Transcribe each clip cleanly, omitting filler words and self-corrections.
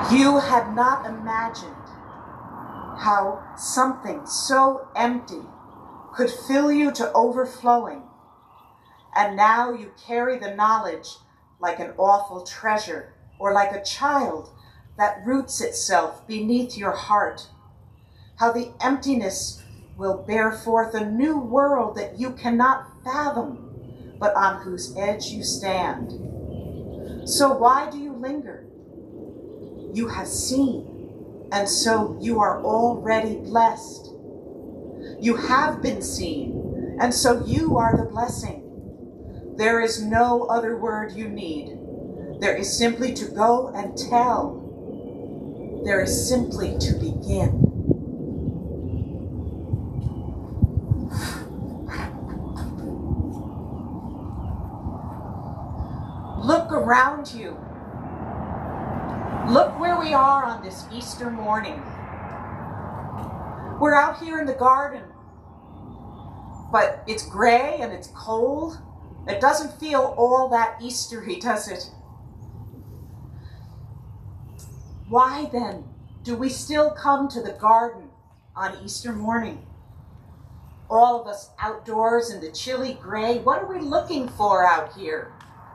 You had not imagined how something so empty could fill you to overflowing, and now you carry the knowledge like an awful treasure, or like a child that roots itself beneath your heart. How the emptiness will bear forth a new world that you cannot fathom, but on whose edge you stand. So why do you linger? You have seen, and so you are already blessed. You have been seen, and so you are the blessing. There is no other word you need. There is simply to go and tell. There is simply to begin. Look around you. Look where we are on this Easter morning. We're out here in the garden, but it's gray and it's cold. It doesn't feel all that Eastery, does it? Why then do we still come to the garden on Easter morning? All of us outdoors in the chilly gray, what are we looking for out here?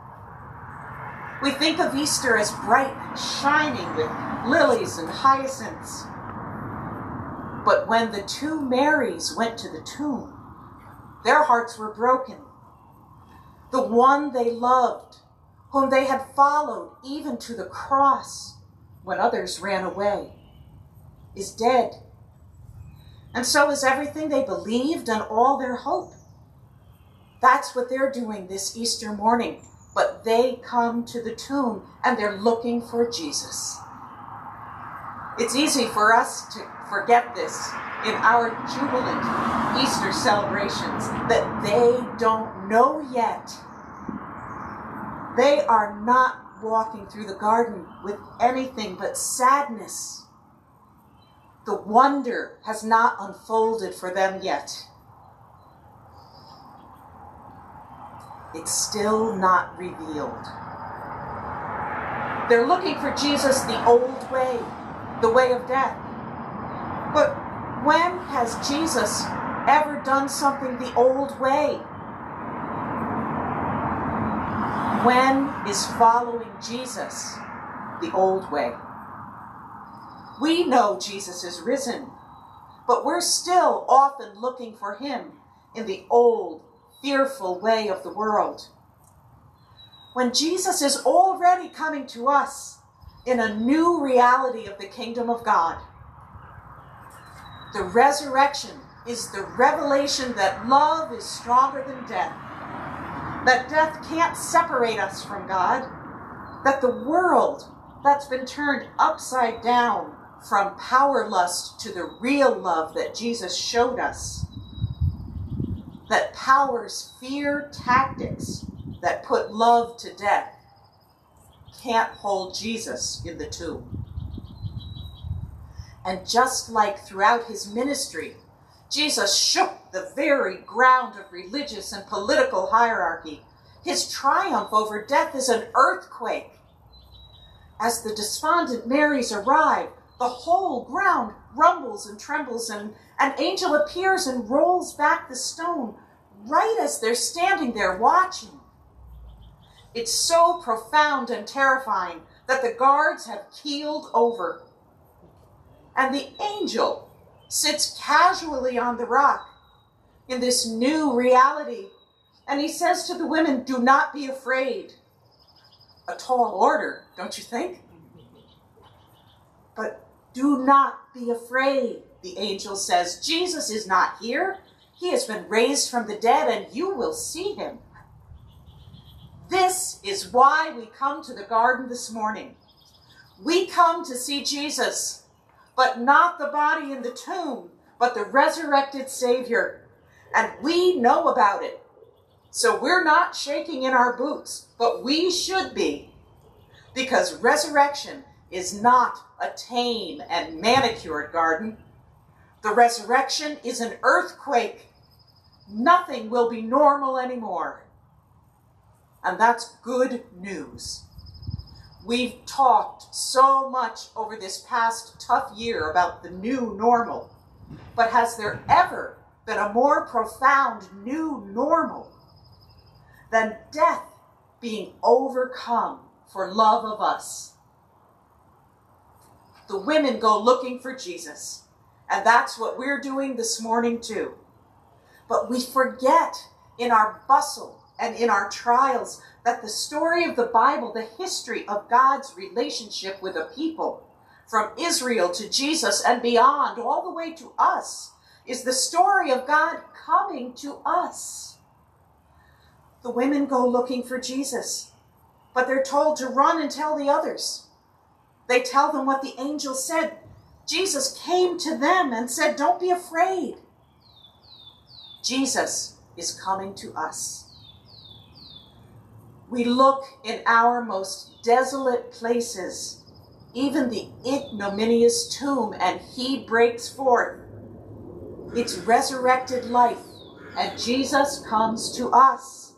We think of Easter as bright and shining with lilies and hyacinths. But when the two Marys went to the tomb, their hearts were broken. The one they loved, whom they had followed even to the cross when others ran away, is dead. And so is everything they believed and all their hope. That's what they're doing this Easter morning. But they come to the tomb and they're looking for Jesus. It's easy for us to forget this in our jubilant Easter celebrations, that they don't know yet. They are not walking through the garden with anything but sadness. The wonder has not unfolded for them yet. It's still not revealed. They're looking for Jesus the old way, the way of death. But when has Jesus ever done something the old way? When is following Jesus the old way? We know Jesus is risen, but we're still often looking for him in the old, fearful way of the world. When Jesus is already coming to us in a new reality of the kingdom of God. The resurrection is the revelation that love is stronger than death, that death can't separate us from God, that the world that's been turned upside down from power lust to the real love that Jesus showed us, that power's fear tactics that put love to death can't hold Jesus in the tomb. And just like throughout his ministry, Jesus shook the very ground of religious and political hierarchy. His triumph over death is an earthquake. As the despondent Marys arrive, the whole ground rumbles and trembles, and an angel appears and rolls back the stone right as they're standing there watching. It's so profound and terrifying that the guards have keeled over. And the angel sits casually on the rock in this new reality. And he says to the women, "Do not be afraid." A tall order, don't you think? But do not be afraid, the angel says. Jesus is not here. He has been raised from the dead, and you will see him. This is why we come to the garden this morning. We come to see Jesus, but not the body in the tomb, but the resurrected Savior. And we know about it. So we're not shaking in our boots, but we should be, because resurrection is not a tame and manicured garden. The resurrection is an earthquake. Nothing will be normal anymore. And that's good news. We've talked so much over this past tough year about the new normal, but has there ever been a more profound new normal than death being overcome for love of us? The women go looking for Jesus, and that's what we're doing this morning too. But we forget in our bustle and in our trials that the story of the Bible, the history of God's relationship with a people, from Israel to Jesus and beyond, all the way to us, is the story of God coming to us. The women go looking for Jesus, but they're told to run and tell the others. They tell them what the angel said. Jesus came to them and said, "Don't be afraid." Jesus is coming to us. We look in our most desolate places, even the ignominious tomb, and he breaks forth. It's resurrected life, and Jesus comes to us.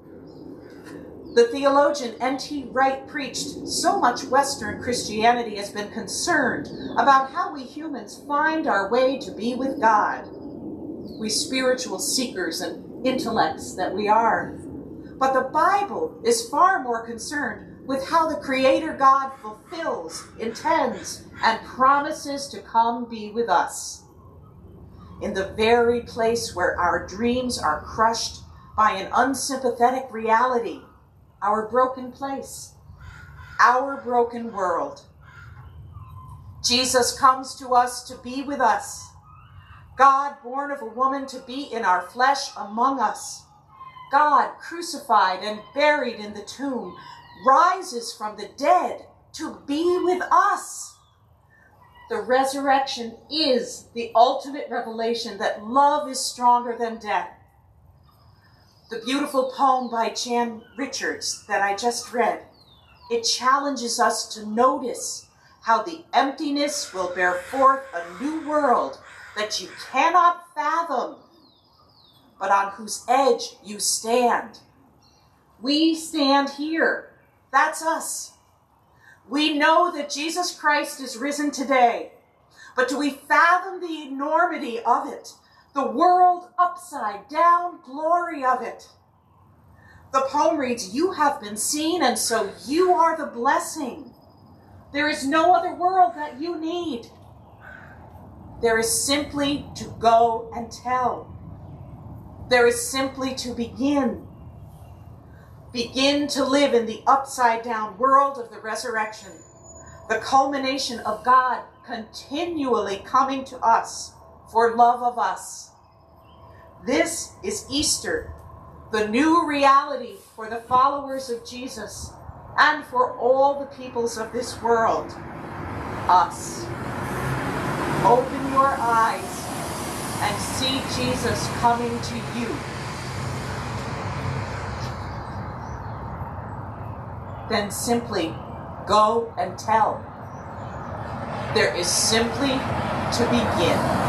The theologian N.T. Wright preached, so much Western Christianity has been concerned about how we humans find our way to be with God. We spiritual seekers and intellects that we are. But the Bible is far more concerned with how the Creator God fulfills, intends, and promises to come be with us. In the very place where our dreams are crushed by an unsympathetic reality, our broken place, our broken world. Jesus comes to us to be with us. God born of a woman to be in our flesh among us. God crucified and buried in the tomb, rises from the dead to be with us. The resurrection is the ultimate revelation that love is stronger than death. The beautiful poem by Jan Richards that I just read, it challenges us to notice how the emptiness will bear forth a new world that you cannot fathom, but on whose edge you stand. We stand here. That's us. We know that Jesus Christ is risen today, but do we fathom the enormity of it, the world upside down glory of it? The poem reads, "You have been seen, and so you are the blessing. There is no other world that you need. There is simply to go and tell. There is simply to begin. Begin to live in the upside down world of the resurrection, the culmination of God continually coming to us for love of us. This is Easter, the new reality for the followers of Jesus and for all the peoples of this world, us. Open your eyes and see Jesus coming to you. Then simply go and tell. There is simply to begin.